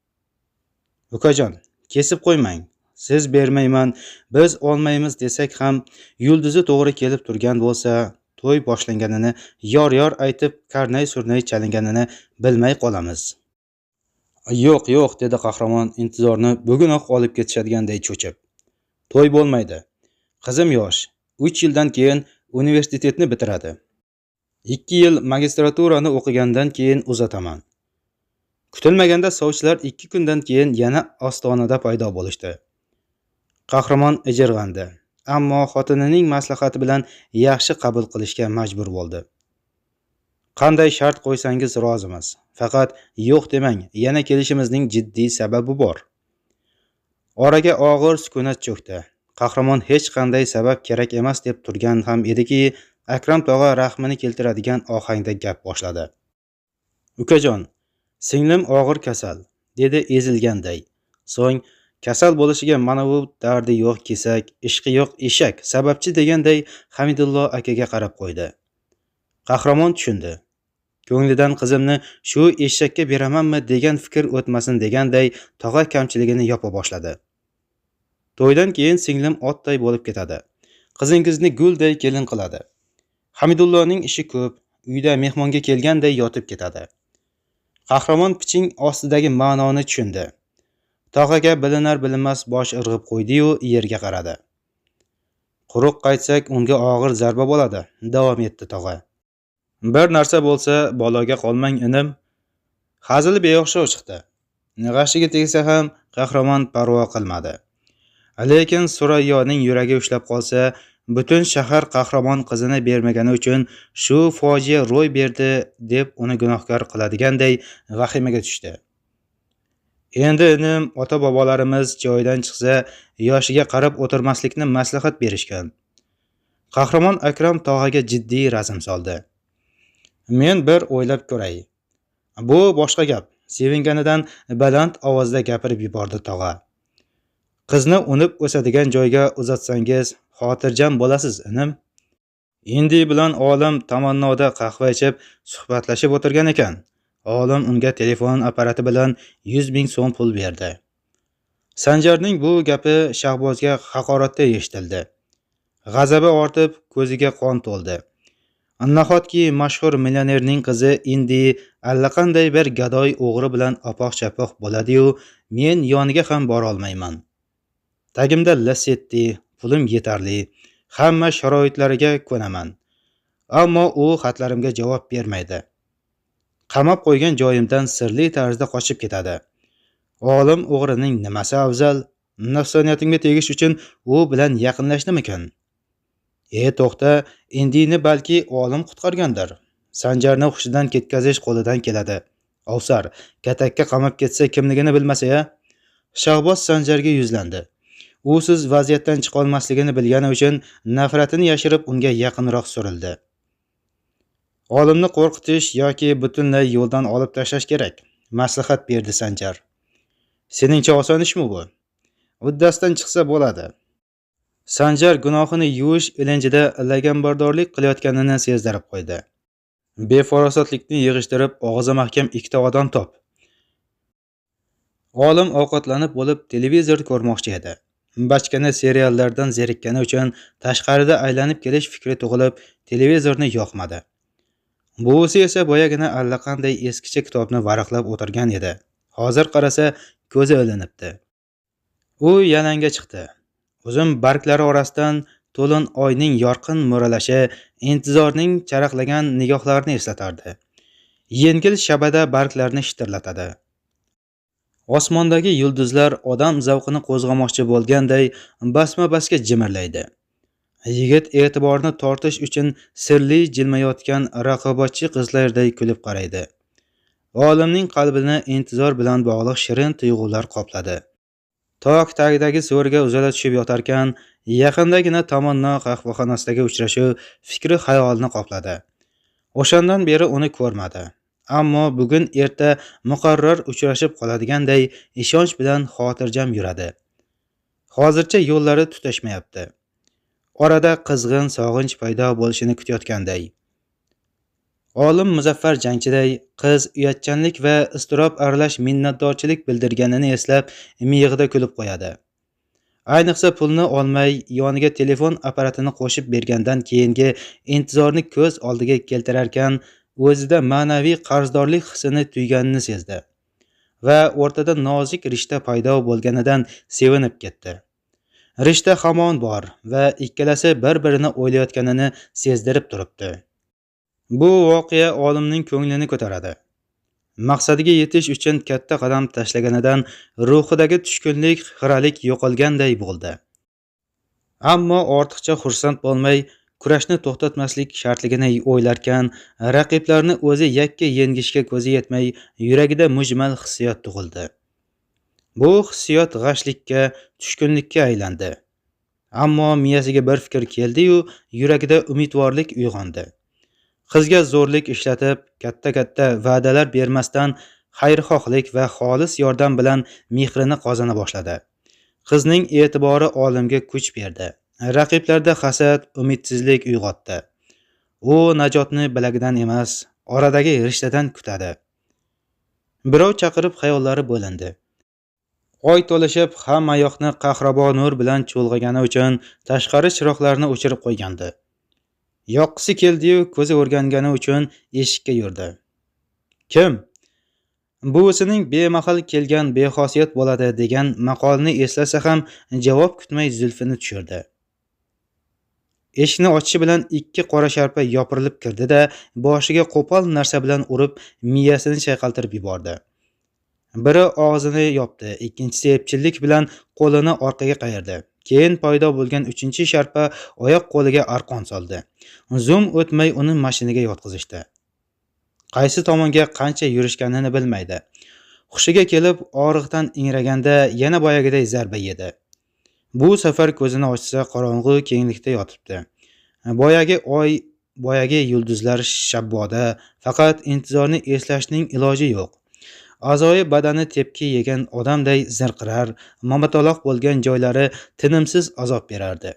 A: Ukajon, kesib qo'ymang. Siz bermayman, biz olmaymiz desak ham, yulduzi to'g'ri kelib turgan bo'lsa, to'y boshlanganini yor aytib, karnay-surnay chalinganini bilmay qolamiz. Yo'q, dedi Qahramon intizorni bugunoq olib ketishadiganday cho'chib. To'y bo'lmaydi. Qizim yosh, 3 yildan keyin universitetni bitiradi. 2 yil magistraturani o'qigandan keyin uzataman. Kutilmaganda sovchilar 2 kundan keyin yana ostonada paydo bo'lishdi. Qahramon ijirg'andi, ammo xotinining maslahati bilan yaxshi qabul qilishga majbur bo'ldi. Qanday shart qo'ysangiz rozimiz. Faqat yo'q demang, yana kelishimizning jiddiy sababi bor. Oraga og'ir sukunat cho'kdi. Qahramon hech qanday sabab kerak emas deb turgan ham ediki, Akram tog'a rahmini keltiradigan ohangda gap boshladi. Ukajon, singlim og'ir kasal, dedi ezilganday. So'ng kasal bo'lishiga mana bu dardi yo'q kesak, ishqi yo'q eshak, sababchi deganday Hamidullo akaga qarab qo'ydi. Qahramon tushundi. Ko'nglidan qizimni shu eshakka beramanmi degan fikr o'tmasin deganday tog'a kamchiligini yopa boshladi. To'ydan keyin singlim otday bo'lib ketadi. Qizingizni gulday kelin qiladi. Hamidulloning ishi ko'p, uyda mehmonga kelganday yotib ketadi. Qahramon piching ostidagi ma'noni tushundi. Tog'aga bilinar bilinmas bosh irg'ib qo'ydi-yu, yerga qaradi. Quruq qaytsak, unga og'ir zarba bo'ladi, davom etdi tog'a. Bir narsa bo'lsa, baloga qolmang inim. Hazili beo'xshov chiqdi. G'ashiga tegsa ham Qahramon parvo qilmadi. Lekin Surayyoning yuragi ushlab qolsa, butun shahar qahramon qizini bermagani uchun shu fojia ro'y berdi deb uni gunohkor qiladiganday vahimaga tushdi. Endi inim ota-bobolarimiz joyidan chiqsa, yoshiga qarab o'tirmaslikni maslahat berishgan. Qahramon Akram tog'aga jiddiy razm soldi. Men bir o'ylab ko'ray. Bu boshqa gap. Sevinganidan baland ovozda gapirib yubordi tog'a. Qizni unib o'sadigan joyga uzatsangiz, xotirjam bo'lasiz, inim. Indi bilan olim tamannoda qahva ichib suhbatlashib o'tirgan ekan. Olim unga telefon apparati bilan 100 ming so'm pul berdi. Sanjarning bu gapi Shahbozga haqoratday eshitildi. G'azabi ortib, ko'ziga qon to'ldi. Nahotki mashhur millionerning qizi Indi allaqanday bir gadoy o'g'ri bilan opoq-chapoq bo'ladi-yu, men yoniga ham bora olmayman. Tagimda lasetti, pulim yetarli, hamma sharoitlariga ko'naman. Ammo u xatlarimga javob bermaydi. Qamab qo'ygan joyimdan sirli tarzda qochib ketadi. Olim o'g'rining nimasi afzal? Nafsoniyatimga tegish uchun u bilan yaqinlashdimikan? To'xta, Indini balki olim qutqargandir. Sanjarni hushidan ketkazish qo'lidan keladi. Ovsar, katakka qamab ketsa kimligini bilmasa-ya? Shahboz Sanjarga yuzlandi. U siz vaziyatdan chiqa olmasligini bilgani uchun nafratini yashirib unga yaqinroq surildi. Olimni qo'rqitish yoki butunlay yo'ldan olib tashlash kerak, maslahat berdi Sanjar. Seningcha oson ishmi bu? Uddasidan chiqsa bo'ladi. Sanjar gunohini yuvish ilinjida laganbardorlik qilayotganini sezdirib qo'ydi. Befarosatlikni yig'ishtirib og'zi mahkam ikkita odam top. Olim ovqatlanib bo'lib televizor ko'rmoqchi edi. Bachkana seriallardan zerikkani uchun tashqarida aylanib kelish fikri tug'ilib, televizorni yoqmadi. Buvisi esa boyagina allaqanday eskicha kitobni varaqlab o'tirgan edi. Hozir qarasa, ko'zi ilinibdi. U yalanga chiqdi. Uzun barglari orasidan to'lin oyning yorqin mo'ralashi intizorning charaqlagan nigohlarini eslatardi. Yengil shabada barglarni shitirlatadi. Osmondagi yulduzlar odam zavqini qo'zg'amoqchi bo'lganday basma-basga jimirlaydi. Yigit e'tiborni tortish uchun sirli jilmayotgan raqobatchi qizlarday kulib qaraydi. Olimning qalbini intizor bilan bog'liq shirin tuyg'ular qopladi. Tog' tagidagi so'rga uzala tushib yotarkan, yaqindagina Tamanno qahvaxonasidagi uchrashuv fikri xayolini qopladi. O'shandan beri uni ko'rmadi. Ammo bugun erta muqarrar uchrashib qoladiganday ishonch bilan xotirjam yuradi. Hozircha yo'llari tutashmayapti. Orada qizg'in sog'inch paydo bo'lishini kutayotganday. Olim muzaffar jangchiday qiz uyatchanlik va iztirob aralash minnatdorchilik bildirganini eslab miyig'ida kulib qo'yadi. Ayniqsa pulni olmay yoniga telefon apparatini qo'shib bergandan keyingi intizorni ko'z oldiga keltirarkan, o'zida ma'naviy qarzdorlik hissini tuyganini sezdi va o'rtada nozik rishta paydo bo'lganidan sevinib ketdi. Rishta hamon bor va ikkalasi bir-birini o'ylayotganini sezdirib turibdi. Bu voqea olimning ko'nglini ko'taradi. Maqsadiga yetish uchun katta qadam tashlaganidan ruhidagi tushkunlik, xiralik yo'qolganday bo'ldi. Ammo ortiqcha xursand bo'lmay, kurashni to'xtatmaslik shartligini o'ylarkan, raqiblarni o'zi yakka yengishga ko'zi yetmay, yuragida mujmal hissiyot tug'ildi. Bu hissiyot g'ashlikka, tushkunlikka aylandi. Ammo miyasiga bir fikr keldi-yu, yuragida umidvorlik uyg'ondi. Qizga zo'rlik ishlatib, katta-katta va'dalar bermasdan xayrixohlik va xolis yordam bilan mehrini qozona boshladi. Qizning e'tibori olimga kuch berdi. Raqiblarda hasad, umidsizlik uyg'otdi. U najotni bilagidan emas, oradagi rishtadan kutadi. Birov chaqirib xayollari bo'lindi. Oy to'lishib, hamma yoqni qahrabo nur bilan cho'lg'agani uchun tashqari chiroqlarni o'chirib qo'ygandi. Yoqqisi keldi-yu, ko'zi o'rgangani uchun eshikka yurdi. Kim? Buvisining bemahal kelgan bexosiyat bo'ladi degan maqolni eslasa ham javob kutmay zulfini tushirdi. Eshikni ochishi bilan ikki qora sharpa yopirilib kirdi-da, boshiga qo'pol narsa bilan urib, miyasini chayqaltirib yubordi. Biri og'zini yopdi, ikkinchisi epchillik bilan qo'lini orqaga qayirdi. Keyin paydo bo'lgan 3-sharpa oyoq qo'liga arqon soldi. Zum o'tmay uni mashinaga yotqizishdi. Qaysi tomonga qancha yurishganini bilmaydi. Hushiga kelib og'riqdan ingraganda yana boyagiday zarba yedi. Bu safar ko'zini ochsa qorong'u kenglikda yotibdi. Boyagi oy, boyagi yulduzlar shabboda, faqat intizorni eslashning iloji yo'q. A'zoyi badani tepki yegan odamday zirqirar, momataloq bo'lgan joylari tinimsiz azob berardi.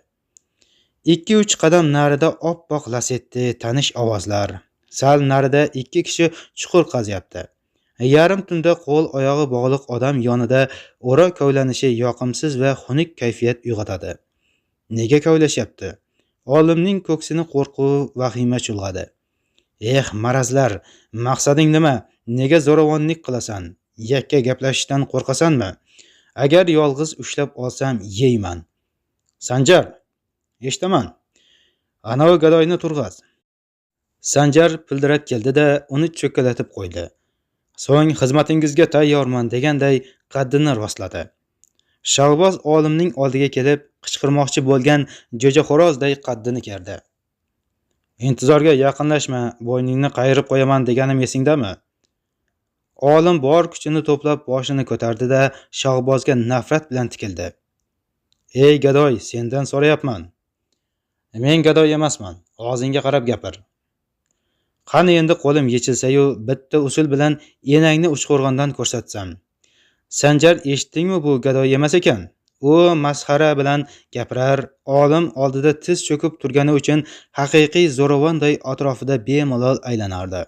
A: 2-3 qadam narida oppoq Lacetti tanish ovozlar. Sal narida 2 kishi chuqur qazyapti. Yarim tunda qo'l oyog'i bog'liq odam yonida o'ra kovlanishi yoqimsiz va xunuk kayfiyat uyg'otadi. Nega kovlashyapti? Olimning ko'ksini qo'rquv, vahima chulg'adi. Marazlar, maqsading nima? Nega zo'ravonlik qilasan? Yakka gaplashishdan qo'rqasanmi? Agar yolg'iz ushlab olsam yeyman. Sanjar, eshitaman. Anavi gadoyni turg'az. Sanjar pildirab keldi-da, uni cho'kkalatib qo'ydi. So'ng xizmatingizga tayyorman deganday qaddini rostladi. Shahboz olimning oldiga kelib, qichqirmoqchi bo'lgan jo'jaxo'rozday qaddini kerdi. Intizorga yaqinlashma, bo'yningni qayirib qo'yaman deganim esingdami? Olim bor kuchini to'plab boshini ko'tardi-da, Shahbozga nafrat bilan tikildi. Ey gadoy, sendan so'rayapman. Men gadoy emasman. Og'zingga qarab gapir. Qani endi qo'lim yechilsa-yu, bitta usul bilan enangni uchqo'rg'ondan ko'rsatsam. Sanjar, eshitdingmi, bu gadoy emas ekan. U masxara bilan gapirar, olim oldida tiz cho'kib turgani uchun haqiqiy zo'ravonday atrofida bemalol aylanardi.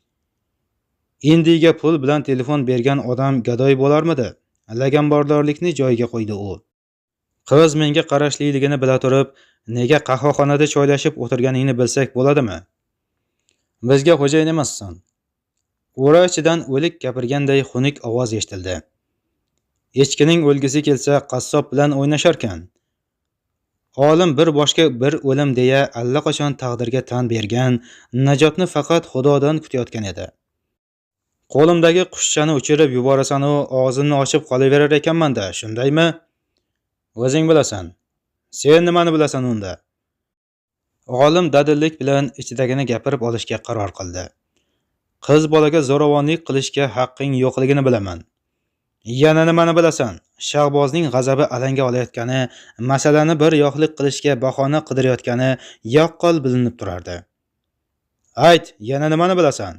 A: Indiga pul bilan telefon bergan odam gadoy bo'larmidi? Laganbordorlikni joyiga qo'ydi u. Qiz menga qarashliligini bila turib, nega qahvaxonada choylashib o'tirganingni bilsak bo'ladimi? Bizga xo'jayin emassan. O'ra ichidan o'lik gapirganday xunuk ovoz eshitildi. Echkining o'lgisi kelsa qassob bilan o'ynasharkan. Olim bir boshqa bir o'lim deya allaqachon taqdirga tan bergan, najotni faqat Xudodan kutayotgan edi. Qo'limdagi qushchani uchirib yuborasan u og'zini ochib qolaverar ekanman-da, shundaymi? O'zing bilasan. Sen nimani bilasan unda? Olim dadillik bilan ichidagini gapirib olishga qaror qildi. Qiz bolaga zo'ravonlik qilishga haqqing yo'qligini bilaman. Yana nimani bilasan? Shahbozning g'azabi alanga olayotgani, masalani bir yoqlik qilishga bahona qidirayotgani yaqqol bilinib turardi. Ayt, yana nimani bilasan?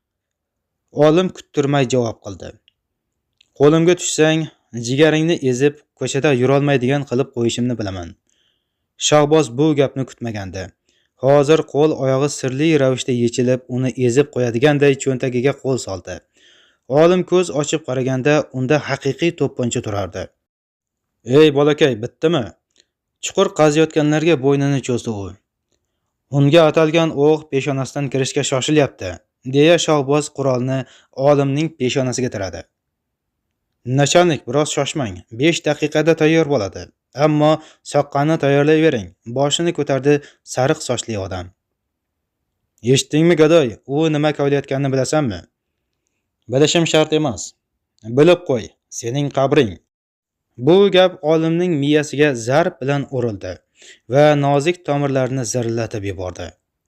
A: Olim kuttirmay javob qildi. Qo'limga tushsang, jigaringni ezib, ko'chada yurolmaydigan qilib qo'yishimni bilaman. Shahboz bu gapni kutmagandi. Hozir qo'l oyog'i sirli ravishda yechilib, uni ezib qo'yadiganday cho'ntagiga qo'l soldi. Olim ko'z ochib qaraganda unda haqiqiy to'pponcha turardi. Ey bolakay, bitdimi? Chuqur qaziyotganlarga bo'ynini cho'zdi u. Unga atalgan o'q peshonasidan kirishga shoshilyapti, deya Shahboz qurolni olimning peshonasiga tiradi. Nachalnik, biroz shoshmang. 5 daqiqada tayyor bo'ladi. Ammo soqqani tayyorlayvering. Boshini ko'tardi sariq sochli odam. Eshitdingmi gadoy? U nima kovlayotganini bilasanmi? Bilishim shart emas. Bilib qo'y, sening qabring. Bu gap olimning miyasiga zarb bilan urildi va nozik tomirlarini zirillatib yubordi.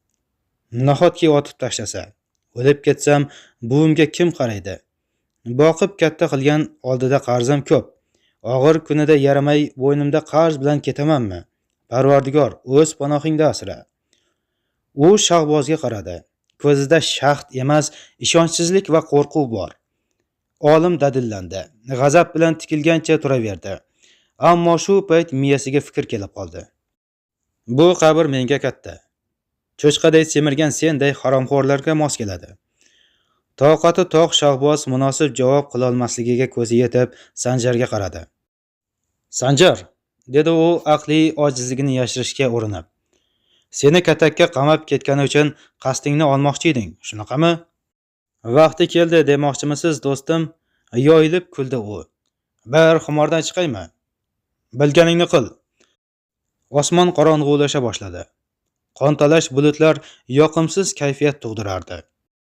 A: Nahotki otib tashlasa, o'lib ketsam, buvimga kim qaraydi? Boqib katta qilgan oldida qarzim ko'p. Og'ir kunida yaramay bo'ynimda qarz bilan ketamanmi? Parvardigor, o'z panohingda asra. U Shahbozga qaradi. Ko'zida shaxt emas, ishonchsizlik va qo'rquv bor. Olim dadillandi. G'azab bilan tikilgancha turaverdi. Ammo shu payt miyasiga fikr kelib qoldi. Bu qabr menga katta. Cho'chqaday semirgan senday haromxo'rlarga mos keladi. Toqati toq Shahboz munosib javob qila olmasligiga ko'zi yetib Sanjarga qaradi. Sanjar, dedi u aqliy ojizligini yashirishga urinib. Seni katakka qamab ketgani uchun qasdingni olmoqchi eding, shunaqami? Vaqti keldi demoqchimisiz, do'stim? Yoyilib kuldi u. Bir xumordan chiqaymi? Bilganingni qil. Osmon qorong'ulasha boshladi. Qontalash bulutlar yoqimsiz kayfiyat tug'dirardi.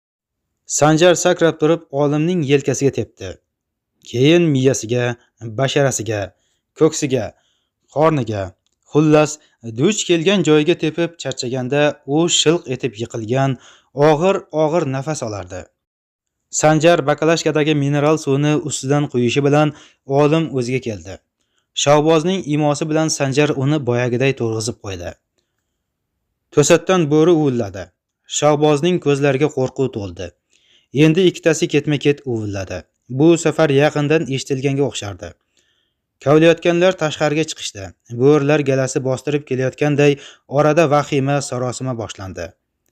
A: Sanjar sakrab turib olimning yelkasiga tepdi. Keyin miyasiga, basharasiga, ko'ksiga, qorniga. Xullas, duch kelgan joyiga tepib charchaganda u shilq etib yiqilgan, og'ir nafas olardi. Sanjar bakalashkadagi mineral suvni ustidan quyishi bilan olim o'ziga keldi. Shahbozning imosi bilan Sanjar uni boyagiday to'rg'izib qo'ydi. To'satdan bo'ri uvilladi. Shahbozning ko'zlariga qo'rquv to'ldi. Endi ikkitasi ketma-ket uvilladi. Bu safar yaqindan eshitilganga o'xshardi. Kavlayotganlar tashqariga chiqishdi. Bo'rilar galasi bostirib kelayotganday orada vahima sarosima boshlandi.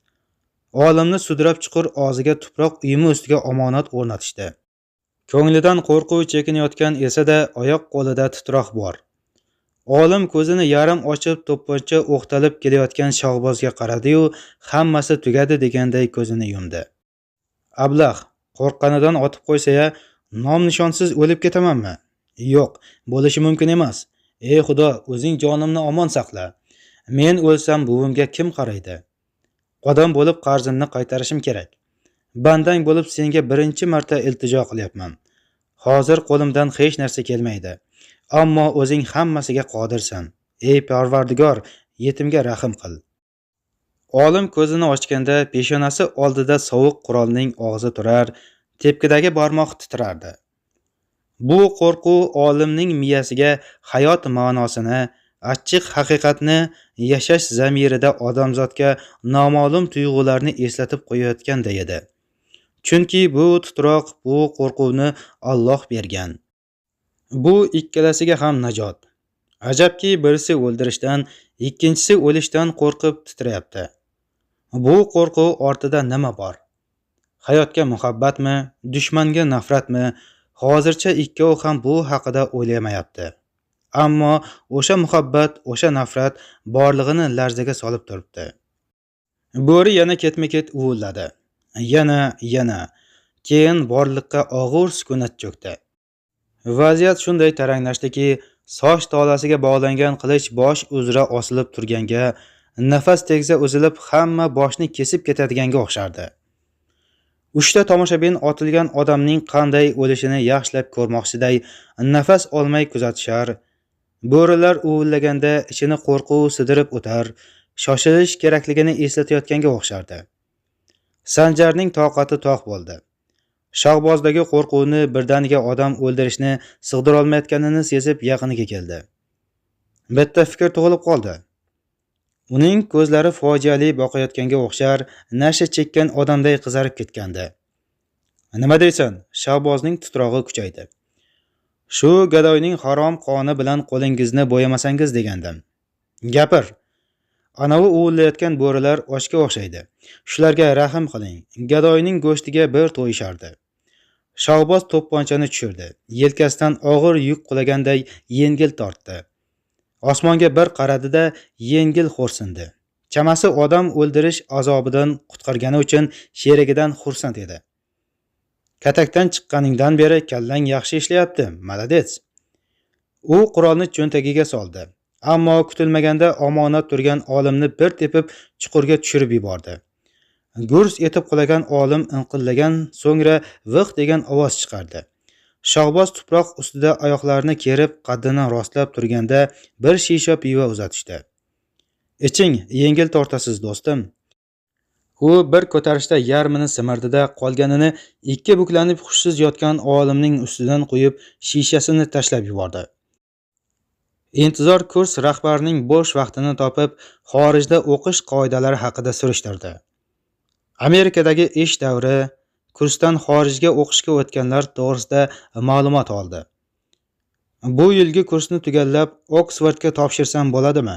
A: Olimni sudrab chuqur og'ziga tuproq uyumi ustiga omonat o'rnatishdi. Ko'nglidan qo'rquv chekinayotgan esa-da oyoq qo'lida titroq bor. Olim ko'zini yarim ochib to'pponcha o'qtalib kelayotgan Shahbozga qaradi-yu, hammasi tugadi deganday ko'zini yumdi. Ablah qo'rqqanidan otib qo'ysa-ya, nom-nishonsiz o'lib ketamanmi? Yo'q, bo'lishi mumkin emas. Ey Xudo, o'zing jonimni omon saqla. Men o'lsam buvimga kim qaraydi? Odam bo'lib qarzimni qaytarishim kerak. Bandang bo'lib senga birinchi marta iltijo qilyapman. Hozir qo'limdan hech narsa kelmaydi. Ammo o'zing hammasiga qodirsan. Ey Parvardigor, yetimga rahim qil. Olim ko'zini ochganda peshonasi oldida sovuq qurolning og'zi turar, tepkidagi barmoq titrardi. Bu qo'rquv olimning miyasiga hayot ma'nosini, achchiq haqiqatni, yashash zamirida odamzodga noma'lum tuyg'ularni eslatib qo'yayotganda edi. Chunki bu titroq, bu qo'rquvni Alloh bergan. Bu ikkalasiga ham najot. Ajabki, birisi o'ldirishdan, ikkinchisi o'lishdan qo'rqib titrayapti. Bu qo'rquv ortida nima bor? Hayotga muhabbatmi, dushmanga nafratmi? Hozircha ikkov ham bu haqida o'ylamayapti. Ammo o'sha muhabbat, o'sha nafrat borlig'ini larzaga solib turibdi. Bo'ri yana ketma-ket uvilladi. Yana. Keyin borliqqa og'ir sukunat cho'kdi. Vaziyat shunday taranglashdiki, soch tolasiga bog'langan qilich bosh uzra osilib turganga, nafas tegsa uzilib hamma boshni kesib ketadiganga o'xshardi. Uchta tomoshabin otilgan odamning qanday o'lishini yaxshilab ko'rmoqchiday nafas olmay kuzatishar. Bo'rilar uvillaganda ichini qo'rquv sidirib o'tar, shoshilish kerakligini eslatayotganga o'xshardi. Sanjarning toqati toq bo'ldi. Shahbozdagi qo'rquvni, birdaniga odam o'ldirishni sig'dira olmayotganini sezib yaqiniga keldi. Bitta fikr tug'ilib qoldi. Uning ko'zlari fojiali boqayotganga o'xshar, nasha chekkan odamday qizarib ketgandi. Nima deysan? Shahbozning titrog'i kuchaydi. Shu gadoyning harom qoni bilan qo'lingizni bo'yamasangiz degandim. Gapir. Anavi uvillayotgan bo'rilar ochga o'xshaydi. Shularga rahim qiling. Gadoyning go'shtiga bir to'yishardi. Shahboz to'pponchani tushirdi. Yelkasidan og'ir yuk qulaganday yengil tortdi. Osmonga bir qaradi-da, yengil xo'rsindi. Chamasi odam o'ldirish azobidan qutqargani uchun sherigidan xursand edi. Katakdan chiqqaningdan beri kallang yaxshi ishlayapti. Malades. U qurolni cho'ntagiga soldi. Ammo kutilmaganda omonat turgan olimni bir tepib chuqurga tushirib yubordi. Gurs etib qulagan olim inqillagan, so'ngra viq degan ovoz chiqardi. Shahboz tuproq ustida oyoqlarini kerib, qaddini rostlab turganda bir shisha pivo uzatishdi. Iching, yengil tortasiz do'stim. U bir ko'tarishda yarmini simirdi-da, qolganini ikki buklanib hushsiz yotgan olimning ustidan qo'yib, shishasini tashlab yubordi. Intizor kurs rahbarining bo'sh vaqtini topib, xorijda o'qish qoidalari haqida surishtirdi. Amerikadagi ish davri, kursdan xorijga o'qishga o'tganlar to'g'risida ma'lumot oldi. Bu yilgi kursni tugallab Oksfordga topshirsam bo'ladimi?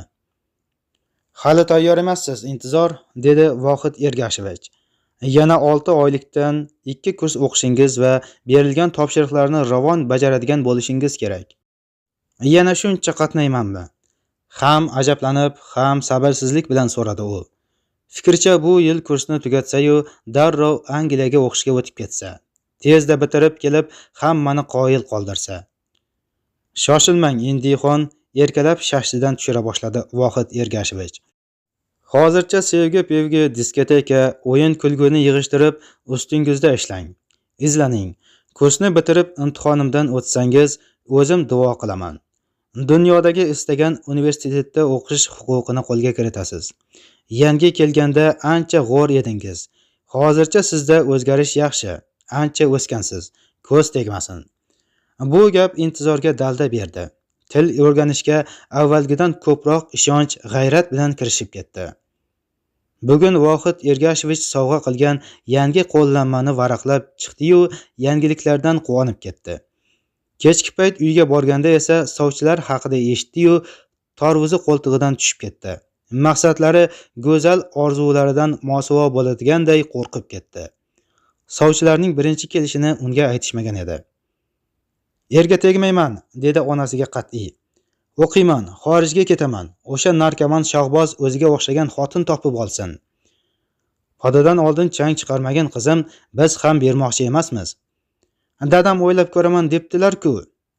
A: Hali tayyor emassiz, Intizor, dedi Vohid Ergashevich. Yana 6 oylikdan 2 kurs o'qishingiz va berilgan topshiriqlarni ravon bajaradigan bo'lishingiz kerak. Yana shuncha qatnaymanmi? Ham ajablanib, ham sabrsizlik bilan so'radi u. Fikricha bu yil kursni tugatsa-yu, darrov Angliyaga o'qishga o'tib ketsa. Tezda bitirib kelib, hammani qoyil qoldirsa. Shoshilmang, Indixon, erkalab shashtidan tushira boshladi Vohid Ergashevich. Hozircha sevgi-pevgi, diskoteka, o'yin-kulguni yig'ishtirib, ustingizda ishlang. Izlaning. Kursni bitirib imtihonimdan o'tsangiz, o'zim duo qilaman. Dunyodagi istagan universitetda o'qish huquqini qo'lga kiritasiz. Yangi kelganda ancha g'o'r edingiz. Hozircha sizda o'zgarish yaxshi. Ancha o'sgansiz. Ko'z tegmasin. Bu gap intizorga dalda berdi. Til o'rganishga avvalgidan ko'proq ishonch, g'ayrat bilan kirishib ketdi. Bugun Vohid Ergashevich sovg'a qilgan yangi qo'llanmani varaqlab chiqdi-yu, yangiliklardan quvonib ketdi. Kechki payt uyga borganda esa sovchilar haqida eshitdi-yu, torvuzi qo'ltig'idan tushib ketdi. Maqsadlari go'zal orzularidan mosuvo bo'ladiganday qo'rqib ketdi. Sovchilarning birinchi kelishini unga aytishmagan edi. "Erga tegmayman", dedi onasiga qat'iy. "O'qiyman, xorijga ketaman. O'sha narkoman Shahboz o'ziga o'xshagan xotin topib olsin. Podadan oldin chang chiqarmagan qizim, biz ham bermoqchi emasmiz. Dadam o'ylab ko'raman debdilar-ku."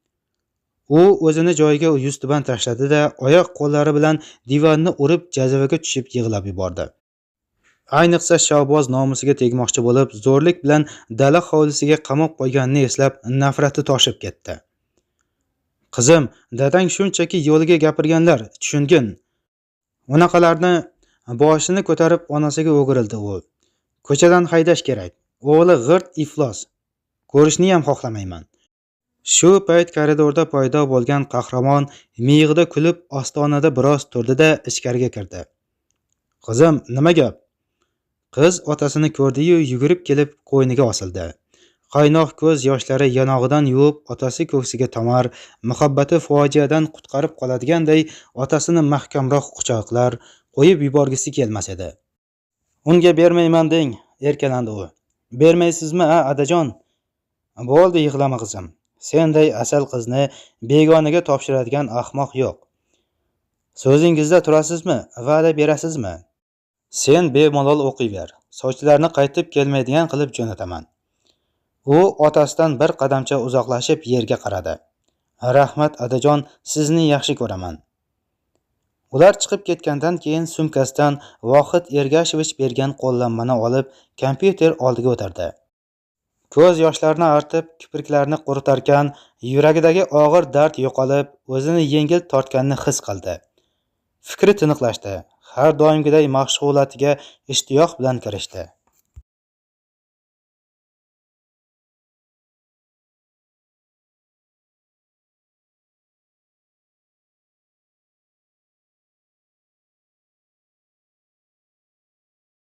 A: U o'zini joyiga yuztuban tashladi-da, oyoq qo'llari bilan divanni urib jazavaga tushib yig'lab yubordi. Ayniqsa Shahboz nomusiga tegmoqchi bo'lib, zo'rlik bilan dala hovlisiga qamab qo'yganini eslab, nafrati toshib ketdi. "Qizim, dadang shunchaki yo'liga gapirganlar, tushungin." Unaqalarni boshini ko'tarib onasiga o'girildi u. "Ko'chadan haydash kerak. O'g'li g'irt iflos. Ko'rishni ham xohlamayman." Shu payt koridorda paydo bo'lgan qahramon miyig'ida kulib ostonada biroz turdi-da, ichkariga kirdi. "Qizim, nima gap?" Qiz otasini ko'rdi-yu, yugurib kelib qo'yniga osildi. Qaynoq ko'z yoshlari yanog'idan yuvib, otasi ko'ksiga tomar, muhabbati fojiadan qutqarib qoladiganday otasini mahkamroq quchoqlar, qo'yib yuborgisi kelmas edi. "Unga bermayman deng", erkalandi u. "Bermaysizmi, adajon? Bo'ldi, yig'lama qizim. Senday asal qizni begonaga topshiradigan ahmoq yo'q. So'zingizda turasizmi? Va'da berasizmi? Sen bemalol o'qiyver. Sovchilarni qaytib kelmaydigan qilib jo'nataman." U otasidan bir qadamcha uzoqlashib yerga qaradi. "Rahmat adajon, sizni yaxshi ko'raman." Ular chiqib ketgandan keyin sumkasidan Vohid Ergashevich bergan qo'llanmani olib, kompyuter oldiga o'tirdi. Ko'z yoshlarini artib, kipriklarini quritarkan, yuragidagi og'ir dard yo'qolib, o'zini yengil tortganini his qildi. Fikri tiniqlashdi. Har doimgiday mashg'ulotiga ishtiyoq bilan kirishdi.